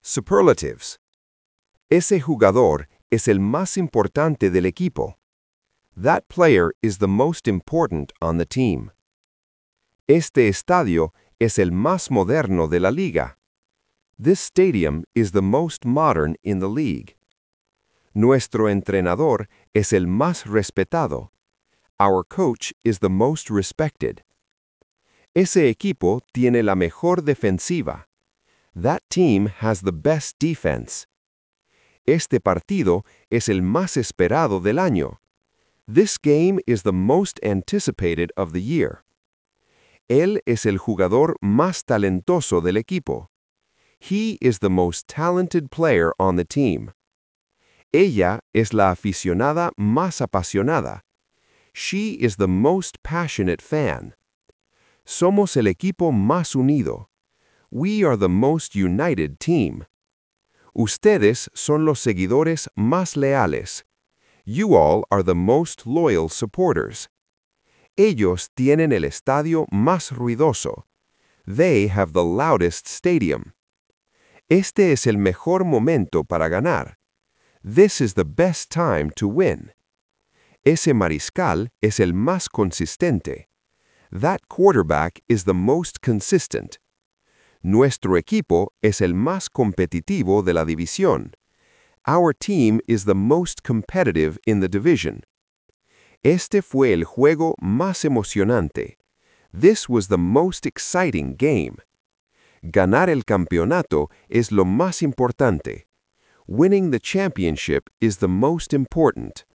Superlatives. Ese jugador es el más importante del equipo. That player is the most important on the team. Este estadio es el más moderno de la liga. This stadium is the most modern in the league. Nuestro entrenador es el más respetado. Our coach is the most respected. Ese equipo tiene la mejor defensiva. That team has the best defense. Este partido es el más esperado del año. This game is the most anticipated of the year. Él es el jugador más talentoso del equipo. He is the most talented player on the team. Ella es la aficionada más apasionada. She is the most passionate fan. Somos el equipo más unido. We are the most united team. Ustedes son los seguidores más leales. You all are the most loyal supporters. Ellos tienen el estadio más ruidoso. They have the loudest stadium. Este es el mejor momento para ganar. This is the best time to win. Ese mariscal es el más consistente. That quarterback is the most consistent. Nuestro equipo es el más competitivo de la división. Our team is the most competitive in the division. Este fue el juego más emocionante. This was the most exciting game. Ganar el campeonato es lo más importante. Winning the championship is the most important.